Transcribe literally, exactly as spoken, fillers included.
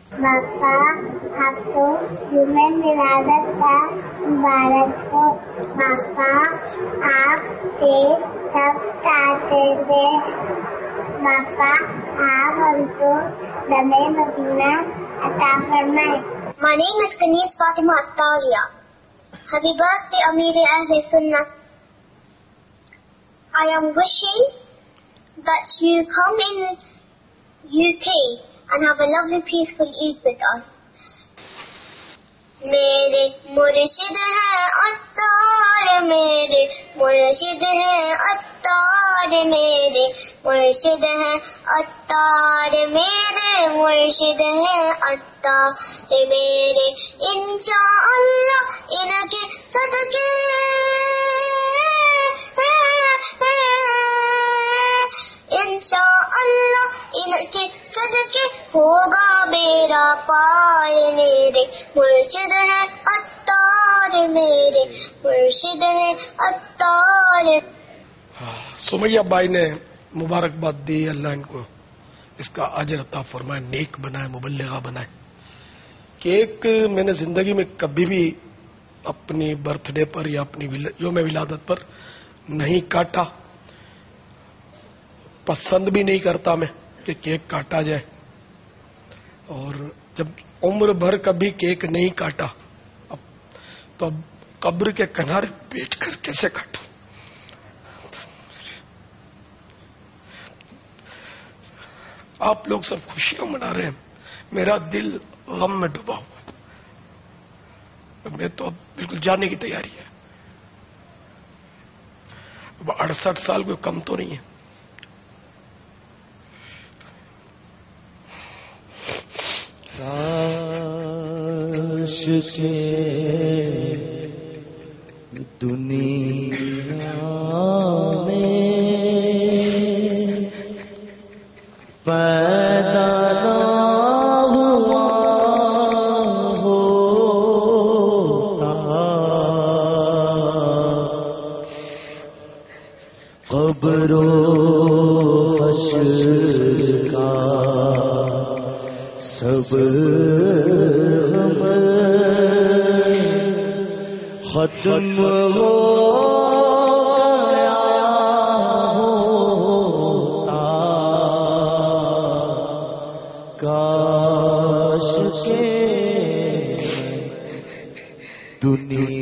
باپا آپ کو جمعہ ولادت کا مبارک ہو. باپا آپ سے سب چاہتے تھے. باپا آپ ہم کو دم مدینہ عطا فرمائے. My name is Kanis Fatima Attaria. Happy birthday, Amir Ahl Sunnah. I am wishing that you come in U K and have a lovely peaceful Eid with us. میرے مرشد ہیں عطار، میرے مرشد ہیں عطار، میرے مرشد ہیں عطار، میرے مرشد ہیں عطار میرے. انشاءاللہ ان کے صدقے انشاءاللہ ان کے صدقے ہوگا میرا پائے. میرے مرشد ہے عطار، میرے مرشد ہے عطار. سمیہ بائی نے مبارکباد دی. اللہ ان کو اس کا اجر عطا فرمائے، نیک بنائے، مبلغہ بنائے. کیک میں نے زندگی میں کبھی بھی اپنی برتھ ڈے پر یا اپنی یوم ولادت پر نہیں کاٹا. پسند بھی نہیں کرتا میں کہ کیک کاٹا جائے، اور جب عمر بھر کبھی کیک نہیں کاٹا اب تو اب قبر کے کنارے بیٹھ کر کیسے کاٹوں. آپ لوگ سب خوشیاں منا رہے ہیں، میرا دل غم میں ڈوبا ہوا. میں تو اب بالکل جانے کی تیاری ہے. اب اڑسٹھ سال کوئی کم تو نہیں ہے. کاش کے دنیا میں پیدا نہ ہوا ہوتا، قبر و حشر کا سب غم ختم ہو گیا ہوتا. کاش کے دنیا